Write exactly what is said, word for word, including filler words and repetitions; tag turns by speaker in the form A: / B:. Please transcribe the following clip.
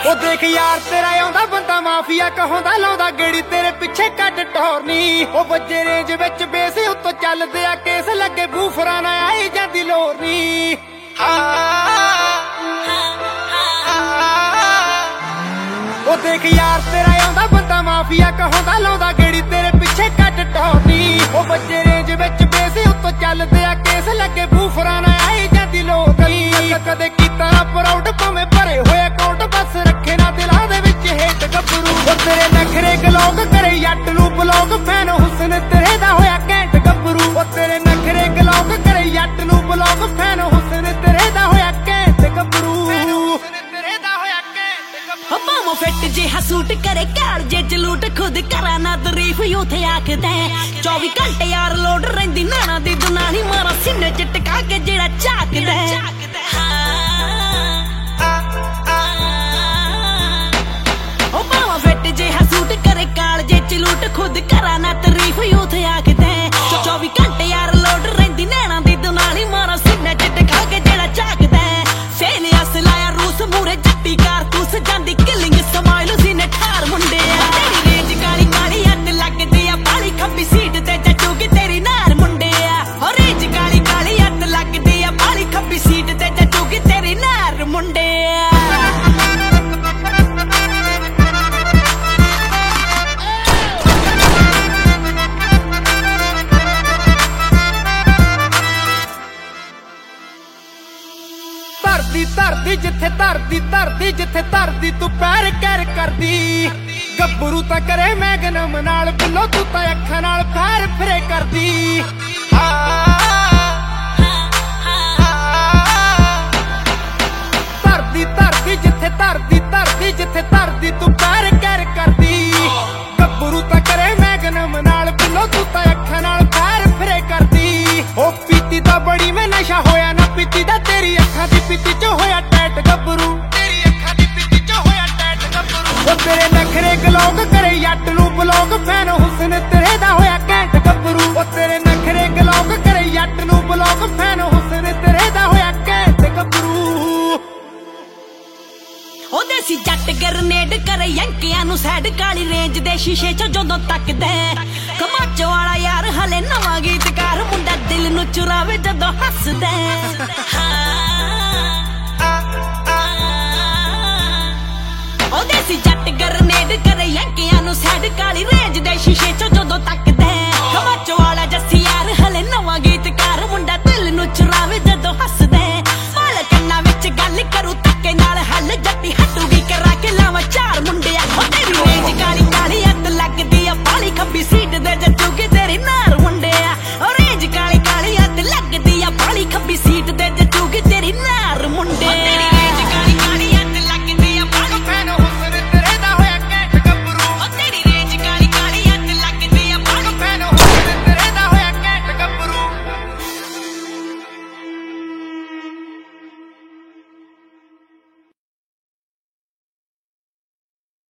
A: ਉਹ ਦੇਖ ਯਾਰ ਤੇਰਾ ਆਉਂਦਾ ਬੰਦਾ ਮਾਫੀਆ ਕਹਾਉਂਦਾ ਲਾਉਂਦਾ ਗੇੜੀ ਤੇਰੇ ਪਿੱਛੇ ਕੱਟ ਟੋਰਨੀ ਉਹ ਬੱਜੇ ਰੇਂਜ ਵਿੱਚ ਬੇਸ ਉੱਤੋਂ ਚੱਲਦੇ ਆ ਕੇਸ ਲੱਗੇ ਬੂਫਰਾਂ ਨਾ ਆਈ ਜਾਂਦੀ ਲੋਰ ਨੀ ਉਹ ਦੇਖ ਯਾਰ ਤੇਰਾ ਆਉਂਦਾ ਬੰਦਾ ਮਾਫੀਆ ਕਹਾਉਂਦਾ ਲਾਉਂਦਾ ਗੇੜੀ ਤੇਰੇ ਪਿੱਛੇ ਕੱਟ ਟੋਰਨੀ ਉਹ ਬੱਜੇ ਰੇਂਜ ਵਿੱਚ ਬੇਸ ਉੱਤੋਂ ਚੱਲਦੇ ਆ ਕੇਸ ਲੱਗੇ ਬੂਫਰਾਂ ਨਾ ਆਈ ਜਾਂਦੀ ਲੋਰ ਨੀ ਕਦੇ ਕੀਤਾ ਪ੍ਰਾਊਡ ਭਾਵੇਂ ਭਰੇ ਹੋਏ ਕੋਟ ਬਸ ਰੱਖੇ ਨਾ ਦਿਲਾਂ ਦੇ ਵਿੱਚ ਹੇਟ ਗੱਭਰੂ ਉਹ ਤੇਰੇ ਨਖਰੇ ਗਲੋਕ ਕਰੇ ਜੱਟ ਨੂੰ ਬਲੌਕ ਫੈਨ ਹੁਸਨ ਤੇਰੇ ਦਾ ਹੋਇਆ ਘੈਂਟ ਗੱਭਰੂ ਉਹ ਤੇਰੇ ਨਖਰੇ ਗਲੋਕ ਕਰੇ ਜੱਟ ਨੂੰ ਬਲੌਕ ਫੈਨ ਹੁਸਨ ਤੇਰੇ ਦਾ ਹੋਇਆ ਘੈਂਟ ਗੱਭਰੂ ਤੇਰੇ ਦਾ ਹੋਇਆ ਘੈਂਟ
B: ਹਮਾਂ ਫਿੱਟ ਜਿਹਾ ਸੂਟ ਕਰੇ ਘਰ ਜੇ ਜਲੂਟ ਖੁਦ ਕਰਾਂ ਨਾ ਤਾਰੀਫ ਉਥੇ ਆਖਦਾ ਚੌਵੀ ਘੰਟੇ ਯਾਰ ਲੋਡ ਰਹਿੰਦੀ ਨਾਣਾ ਦੀ ਦੁਨਾਲੀ ਮਾਰਾ ਸੀਨੇ ਚ ਟਿਕਾ ਕੇ ਜਿਹੜਾ ਝਾਕਦਾ ਉਹ ਮਾਂ ਫਿੱਟ ਜਿਹਾ ਸੂਟ ਕਰੇ ਕਾਲ ਜੇ ਚਲੂਟ ਖੁਦ ਕਰਾਂ ਨਾ ਤਾਰੀਫ ਉਥੇ ਆਖਦਾ ਚੌਵੀ ਘੰਟੇ ਯਾਰ ਲੋਡ ਰਹਿੰਦੀ ਨਾਣਾ ਦੀ ਦੁਨਾਲੀ ਮਾਰਾ ਸੀਨੇ ਚ ਟਿਕਾ ਕੇ ਜਿਹੜਾ ਝਾਕਦਾ ਫੇਲ ਅਸ ਲਾਇਆ ਰੂਸ ਮੂਰੇ ਜੱਟੀ ਕਾਰ ਤੂਸ ਜਾਂਦੀ ਕਿਲਿੰਗ ਸਮਾਈਲ ਸੀ ਨੇ ਠਾਰ ਮੁੰਡਿਆ ਤੇਰੀ ਰੇਂਜ ਕਾਲੀ ਕਾਲੀ ਹੱਥ ਲੱਗਦੀ ਆ ਬਾਲੀ ਖੱਬੀ ਸੀਟ ਤੇ ਜੱਜੂਗੀ ਤੇਰੀ ਨਾਰ ਮੁੰਡਿਆ ਹੋ ਰੇਂਜ ਕਾਲੀ ਕਾਲੀ ਹੱਥ ਲੱਗਦੀ ਆ ਬਾਲੀ ਖੱਬੀ ਸੀਟ ਤੇ ਜੱਜੂਗੀ ਤੇਰੀ ਨਾਰ ਮੁੰਡਿਆ
A: ਧਰਦੀ ਧਰਦੀ ਜਿੱਥੇ ਧਰਦੀ ਧਰਦੀ ਜਿੱਥੇ ਧਰਦੀ ਤੂੰ ਪੈਰ ਕਰ ਕਰਦੀ ਗੱਭਰੂ ਤਾਂ ਕਰੇ ਮੈਗਨਮ ਨਾਲ ਬਿੱਲੋ ਤੂੰ ਤਾਂ ਅੱਖਾਂ ਨਾਲ ਫੈਰ ਫਿਰੇ ਕਰਦੀ ਧਰਦੀ ਧਰਦੀ ਜਿੱਥੇ ਧਰਦੀ ਧਰਦੀ ਜਿੱਥੇ ਧਰਦੀ ਤੂੰ ਪੈਰ ਕਰ ਕਰਦੀ ਗੱਭਰੂ ਤਾਂ ਕਰੇ ਮੈਗਨਮ ਨਾਲ ਬਿੱਲੋ ਤੂੰ ਤਾਂ ਅੱਖਾਂ ਨਾਲ ਫੈਰ ਫਿਰੇ ਕਰਦੀ ਉਹ ਪੀਤੀ ਤਾਂ ਬੜੀ ਮੈਂ ਨਸ਼ਾ ਹੋਇਆ ਨਾ ਪੀਤੀ ਦਾ ਤੇਰੀ ਅੱਖਾਂ ਦੀ ਪੀਤੀ ਚ ਹੋਇਆ ਟੈਟ ਗੱਭਰੂ ਤੇਰੀ ਅੱਖਾਂ ਦੀ ਪੀਤੀ ਚ ਹੋਇਆ ਟੈਟ ਗੱਭਰੂ ਉਹ ਤੇਰੇ ਨਖਰੇ ਗਲੋਕ ਕਰੇ ਜੱਟ ਨੂੰ ਬਲੌਕ ਫੈਨ ਹੁਸਨ ਤੇਰੇ ਦਾ ਹੋਇਆ ਘੈਂਟ ਗੱਭਰੂ ਉਹ ਤੇਰੇ ਨਖਰੇ ਗਲੋਕ ਕਰੇ ਜੱਟ ਨੂੰ ਬਲੌਕ ਫੈਨ ਹੁਸਨ ਤੇਰੇ ਦਾ ਹੋਇਆ ਘੈਂਟ ਗੱਭਰੂ
B: ਉਹਦੇ ਸੀ ਜੱਟ ਗਰਨੇਡ ਕਰੇ ਯੰਕਿਆਂ ਨੂੰ ਸੈਡ ਕਾਲੀ ਰੇਂਜ ਦੇ ਸ਼ੀਸ਼ੇ ਚ ਜਦੋਂ ਤੱਕਦਾ ਕਮਾਚੋ ਵਾਲਾ ਯਾਰ ਹਲੇ ਨਵਾਂ ਗੀਤਕਾਰ ਮੁੰਡਾ ਦਿਲ ਨੂੰ ਚੁਰਾਵੇ ਜਦੋਂ ਹੱਸਦਾ ਉਹਦੇ ਸੀ ਜੱਟ ਗਰਨੇਡ ਕਰੇ ਯੰਕਿਆਂ ਨੂੰ ਸੈਡ ਕਾਲੀ ਰੇਂਜ ਦੇ ਸ਼ੀਸ਼ੇ ਚ